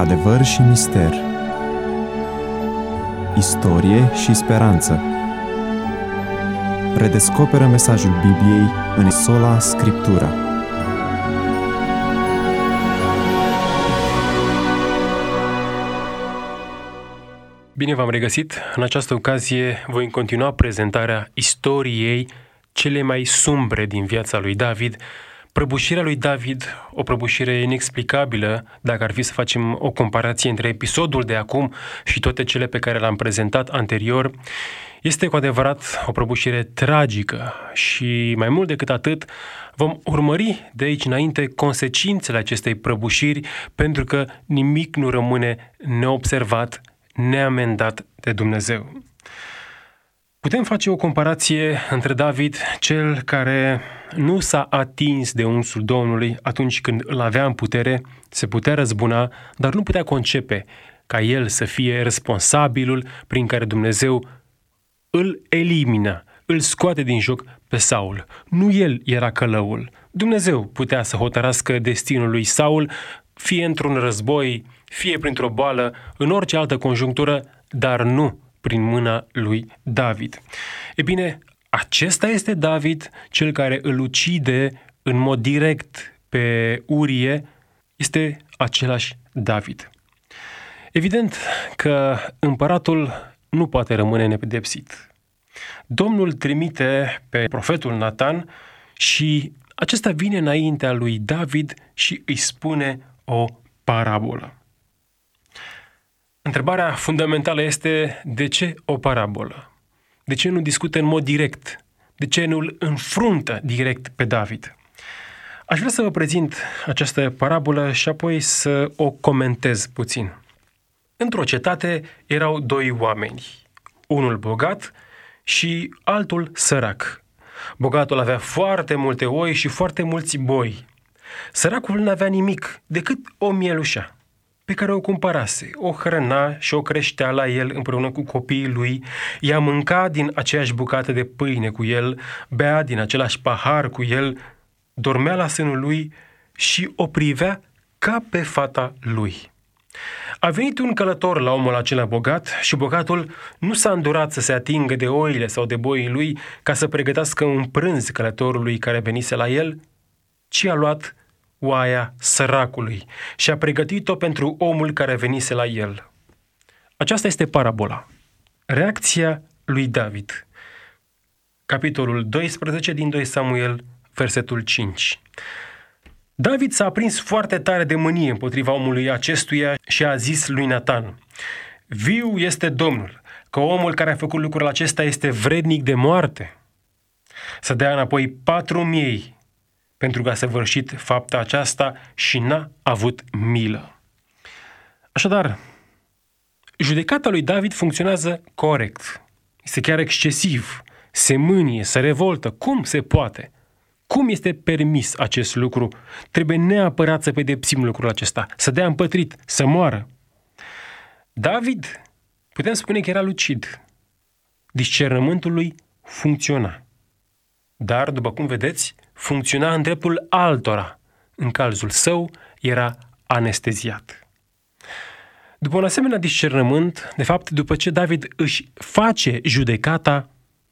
Adevăr și mister, istorie și speranță. Redescoperă mesajul Bibliei în sola Scriptura. Bine v-am regăsit! În această ocazie voi continua prezentarea istoriei cele mai sumbre din viața lui David, prăbușirea lui David, o prăbușire inexplicabilă, dacă ar fi să facem o comparație între episodul de acum și toate cele pe care le-am prezentat anterior. Este cu adevărat o prăbușire tragică și mai mult decât atât vom urmări de aici înainte consecințele acestei prăbușiri, pentru că nimic nu rămâne neobservat, neamendat de Dumnezeu. Putem face o comparație între David, cel care nu s-a atins de unsul Domnului atunci când îl avea în putere, se putea răzbuna, dar nu putea concepe ca el să fie responsabilul prin care Dumnezeu îl elimină, îl scoate din joc pe Saul. Nu el era călăul. Dumnezeu putea să hotărască destinul lui Saul, fie într-un război, fie printr-o boală, în orice altă conjunctură, dar nu prin mâna lui David. E bine, acesta este David, cel care îl ucide în mod direct pe Urie, este același David. Evident că împăratul nu poate rămâne nepedepsit. Domnul trimite pe profetul Natan și acesta vine înaintea lui David și îi spune o parabolă. Întrebarea fundamentală este: de ce o parabolă? De ce nu discută în mod direct? De ce nu îl înfruntă direct pe David? Aș vrea să vă prezint această parabolă și apoi să o comentez puțin. Într-o cetate erau doi oameni, unul bogat și altul sărac. Bogatul avea foarte multe oi și foarte mulți boi. Săracul n-avea nimic decât o mielușa pe care o cumpărase, o hrăna și o creștea la el împreună cu copiii lui, ea mânca din aceeași bucată de pâine cu el, bea din același pahar cu el, dormea la sânul lui și o privea ca pe fata lui. A venit un călător la omul acela bogat și bogatul nu s-a îndurat să se atingă de oile sau de boii lui ca să pregătească un prânz călătorului care venise la el, ci a luat oaia săracului și a pregătit-o pentru omul care venise la el. Aceasta este parabola. Reacția lui David. Capitolul 12 din 2 Samuel, versetul 5. David s-a aprins foarte tare de mânie împotriva omului acestuia și a zis lui Natan: viu este Domnul, că omul care a făcut lucrul acesta este vrednic de moarte. Să dea înapoi 4.000 pentru că a săvârșit fapta aceasta și n-a avut milă. Așadar, judecata lui David funcționează corect. Este chiar excesiv. Se mânie, se revoltă. Cum se poate? Cum este permis acest lucru? Trebuie neapărat să pedepsim lucrul acesta, să dea împătrit, să moară. David, putem spune că era lucid. Discernământul lui funcționa. Dar, după cum vedeți, funcționa în dreptul altora. În cazul său, era anesteziat. După un asemenea discernământ, de fapt, după ce David își face judecata,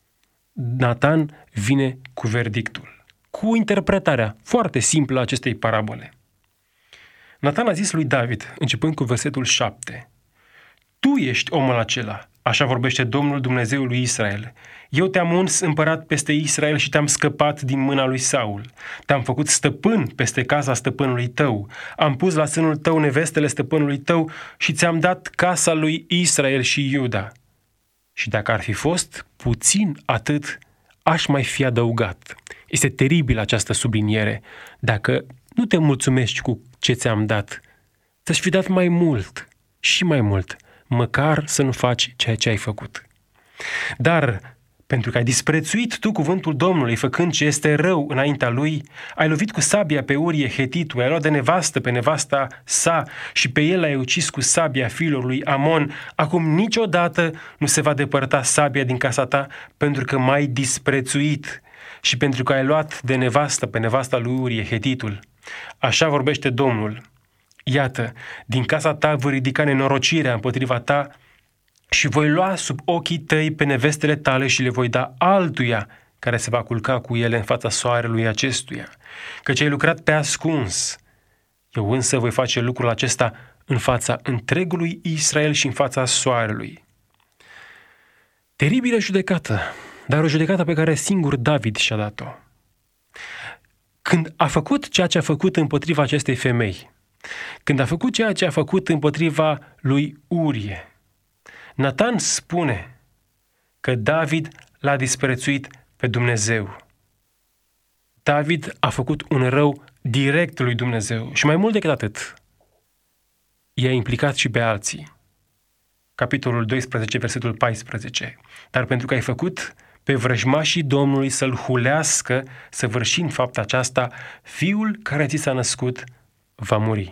Natan vine cu verdictul, cu interpretarea foarte simplă a acestei parabole. Natan a zis lui David, începând cu versetul 7, tu ești omul acela, așa vorbește Domnul Dumnezeul lui Israel. Eu te-am uns împărat peste Israel și te-am scăpat din mâna lui Saul. Te-am făcut stăpân peste casa stăpânului tău. Am pus la sânul tău nevestele stăpânului tău și ți-am dat casa lui Israel și Iuda. Și dacă ar fi fost puțin atât, aș mai fi adăugat. Este teribilă această subliniere. Dacă nu te mulțumești cu ce ți-am dat, ți-aș fi dat mai mult și mai mult, măcar să nu faci ceea ce ai făcut. Dar pentru că ai disprețuit tu cuvântul Domnului, făcând ce este rău înaintea lui, ai lovit cu sabia pe Urie Hetitul, ai luat de nevastă pe nevasta sa și pe el ai ucis cu sabia fiilor lui Amon. Acum niciodată nu se va depărta sabia din casa ta, pentru că m-ai disprețuit și pentru că ai luat de nevastă pe nevasta lui Urie Hetitul. Așa vorbește Domnul: iată, din casa ta voi ridica nenorocirea împotriva ta și voi lua sub ochii tăi pe nevestele tale și le voi da altuia care se va culca cu ele în fața soarelui acestuia, căci ai lucrat pe ascuns. Eu însă voi face lucrul acesta în fața întregului Israel și în fața soarelui. Teribilă judecată, dar o judecată pe care singur David și-a dat-o. Când a făcut ceea ce a făcut împotriva acestei femei, când a făcut ceea ce a făcut împotriva lui Urie, Natan spune că David l-a disprețuit pe Dumnezeu. David a făcut un rău direct lui Dumnezeu și mai mult decât atât, i-a implicat și pe alții. Capitolul 12, versetul 14. Dar pentru că ai făcut pe vrăjmașii Domnului să-l hulească, săvârșind fapta aceasta, fiul care ți s-a născut va muri.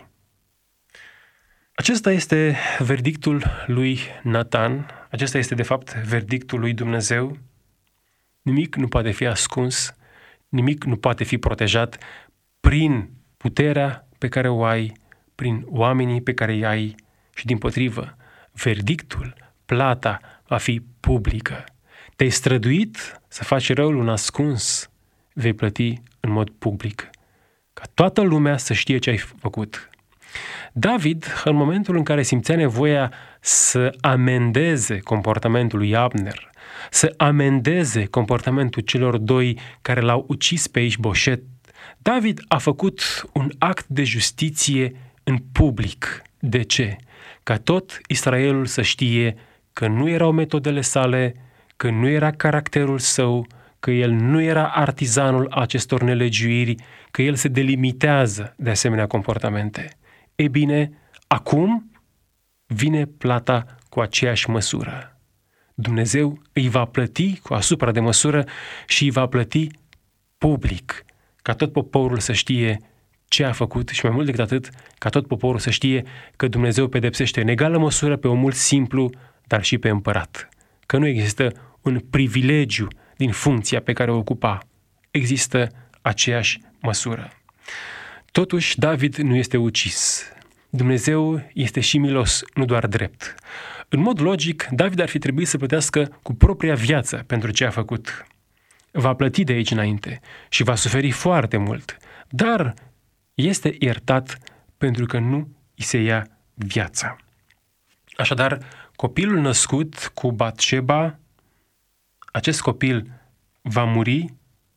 Acesta este verdictul lui Natan, acesta este de fapt verdictul lui Dumnezeu. Nimic nu poate fi ascuns, nimic nu poate fi protejat prin puterea pe care o ai, prin oamenii pe care îi ai și dimpotrivă, verdictul, plata va fi publică. Te-ai străduit să faci răul în ascuns, vei plăti în mod public, ca toată lumea să știe ce ai făcut. David, în momentul în care simțea nevoia să amendeze comportamentul lui Abner, să amendeze comportamentul celor doi care l-au ucis pe Ișboșet, David a făcut un act de justiție în public. De ce? Ca tot Israelul să știe că nu erau metodele sale, că nu era caracterul său, că el nu era artizanul acestor nelegiuiri, că el se delimitează de asemenea comportamente. Ei bine, acum vine plata cu aceeași măsură. Dumnezeu îi va plăti cu asupra de măsură și îi va plăti public, ca tot poporul să știe ce a făcut și mai mult decât atât, ca tot poporul să știe că Dumnezeu pedepsește în egală măsură pe omul simplu, dar și pe împărat. Că nu există un privilegiu din funcția pe care o ocupa. Există aceeași măsură. Totuși, David nu este ucis. Dumnezeu este și milos, nu doar drept. În mod logic, David ar fi trebuit să plătească cu propria viață pentru ce a făcut. Va plăti de aici înainte și va suferi foarte mult, dar este iertat pentru că nu îi se ia viața. Așadar, copilul născut cu Batșeba, acest copil va muri.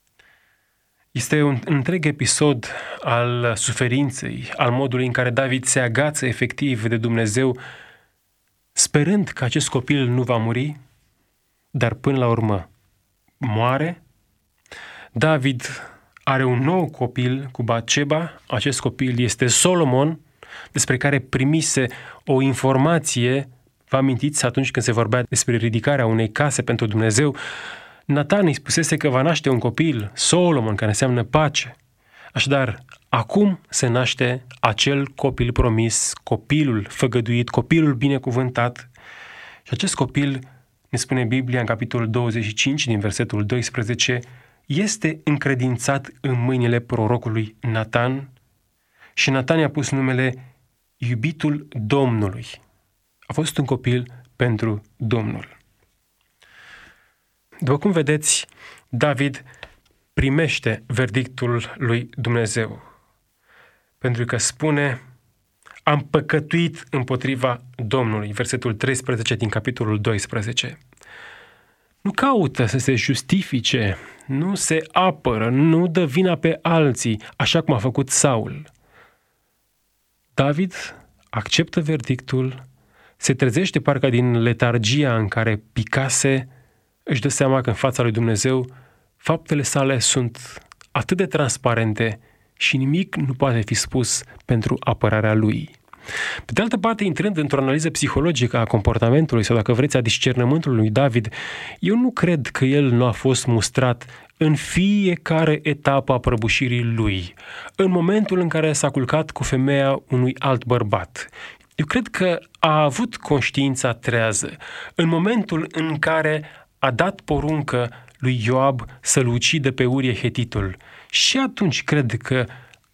Este un întreg episod al suferinței, al modului în care David se agață efectiv de Dumnezeu, sperând că acest copil nu va muri, dar până la urmă moare. David are un nou copil cu Batșeba, acest copil este Solomon, despre care primise o informație, vă amintiți atunci când se vorbea despre ridicarea unei case pentru Dumnezeu, Natan îi spusese că va naște un copil, Solomon, care înseamnă pace. Așadar, acum se naște acel copil promis, copilul făgăduit, copilul binecuvântat. Și acest copil, ne spune Biblia în capitolul 25, din versetul 12, este încredințat în mâinile prorocului Natan și Natan i-a pus numele Iubitul Domnului. A fost un copil pentru Domnul. După cum vedeți, David primește verdictul lui Dumnezeu, pentru că spune: am păcătuit împotriva Domnului, versetul 13 din capitolul 12. Nu caută să se justifice, nu se apără, nu dă vina pe alții, așa cum a făcut Saul. David acceptă verdictul, se trezește parcă din letargia în care picase, își dă seama că în fața lui Dumnezeu faptele sale sunt atât de transparente și nimic nu poate fi spus pentru apărarea lui. Pe de altă parte, intrând într-o analiză psihologică a comportamentului sau, dacă vreți, a discernământului lui David, eu nu cred că el nu a fost mustrat în fiecare etapă a prăbușirii lui, în momentul în care s-a culcat cu femeia unui alt bărbat. Eu cred că a avut conștiința trează în momentul în care a dat poruncă lui Ioab să-l ucidă pe Urie Hetitul. Și atunci cred că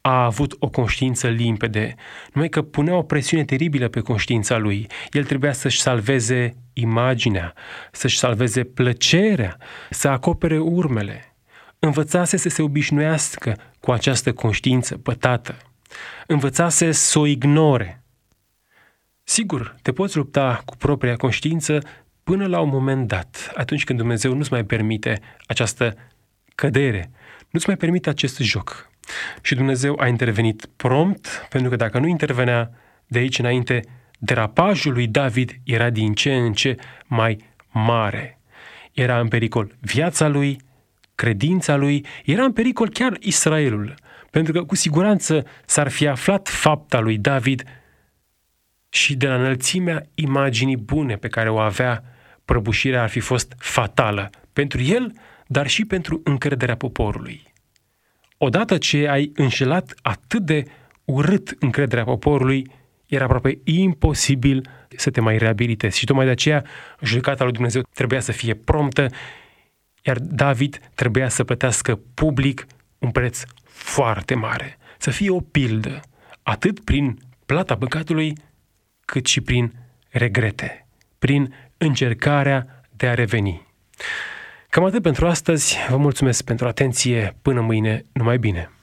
a avut o conștiință limpede, numai că punea o presiune teribilă pe conștiința lui. El trebuia să-și salveze imaginea, să-și salveze plăcerea, să acopere urmele. Învățase să se obișnuiască cu această conștiință pătată. Învățase să o ignore. Sigur, te poți lupta cu propria conștiință până la un moment dat, atunci când Dumnezeu nu-ți mai permite această cădere, nu-ți mai permite acest joc. Și Dumnezeu a intervenit prompt, pentru că dacă nu intervenea de aici înainte, derapajul lui David era din ce în ce mai mare. Era în pericol viața lui, credința lui, era în pericol chiar Israelul, pentru că cu siguranță s-ar fi aflat fapta lui David și de la înălțimea imaginii bune pe care o avea, prăbușirea ar fi fost fatală pentru el, dar și pentru încrederea poporului. Odată ce ai înșelat atât de urât încrederea poporului, era aproape imposibil să te mai reabilitezi. Și tocmai de aceea judecata lui Dumnezeu trebuia să fie promptă, iar David trebuia să plătească public un preț foarte mare. Să fie o pildă, atât prin plata păcatului, cât și prin regrete, prin încercarea de a reveni. Cam atât pentru astăzi. Vă mulțumesc pentru atenție. Până mâine, numai bine!